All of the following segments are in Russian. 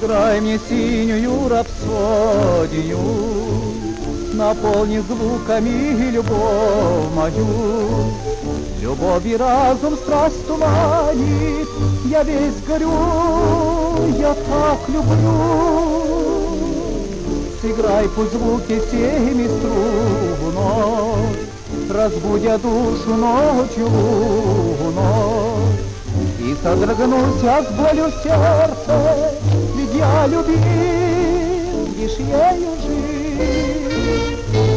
Сыграй мне синюю рапсодию, наполни звуками любовь мою. Любовь и разум страсть туманит, я весь горю, я так люблю. Сыграй пусть звуки всеми струной, разбудя душу ночью луной. И содрогнусь я с болью сердца, ведь я любил лишь ею жизнь.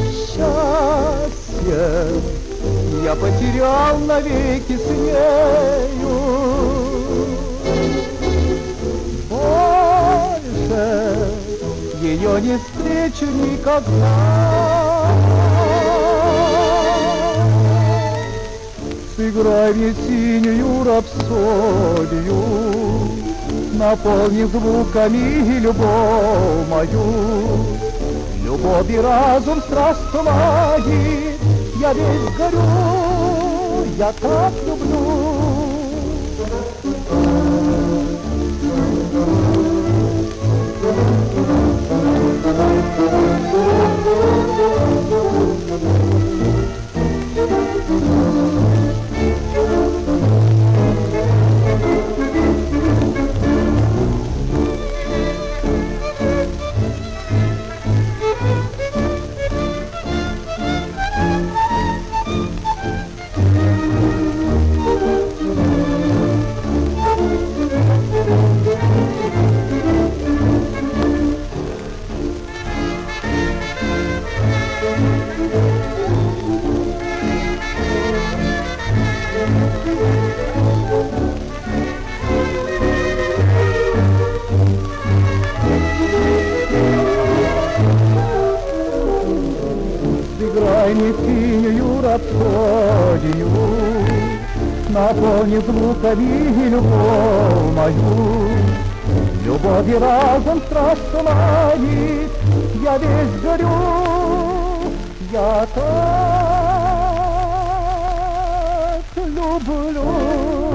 Счастье я потерял навеки с нею. Больше ее не встречу никогда. Сыграй мне синюю рапсодию, наполни звуками любовь мою. Любовь и разум страсть туманит, я весь горю, я так люблю. Сыграй мне синюю рапсодию, наполни звуками любовь мою. Любовь и разум страсть туманит, я весь горю, я так люблю.